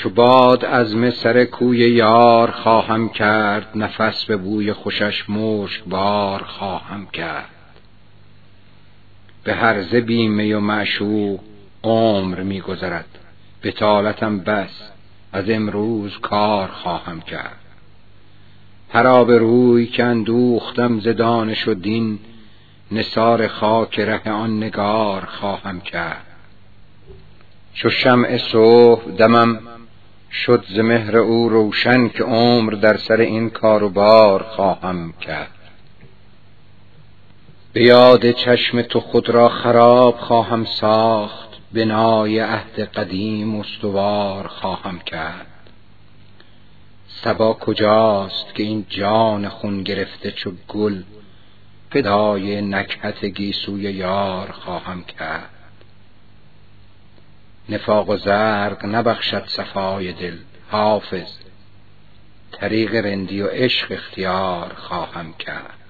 چو باد عزم سر کوی یار خواهم کرد، نفس به بوی خوشش مشک بار خواهم کرد. به هرزه بی می و معشوق عمر می گذرد، بطالتم بس از امروز کار خواهم کرد. هر آبروی که اندوختم ز دانش و دین، نثار خاک ره آن نگار خواهم کرد. چو شمع صبح دمم شد ز مهر او روشن، که عمر در سر این کار و بار خواهم کرد. به یاد چشم تو خود را خراب خواهم ساخت، بنای عهد قدیم استوار خواهم کرد. صبا کجاست که این جان خون گرفته چو گل، فدای نکهت گیسوی یار خواهم کرد. نفاق و زرق نبخشد صفای دل، حافظ طریق رندی و عشق اختیار خواهم کرد.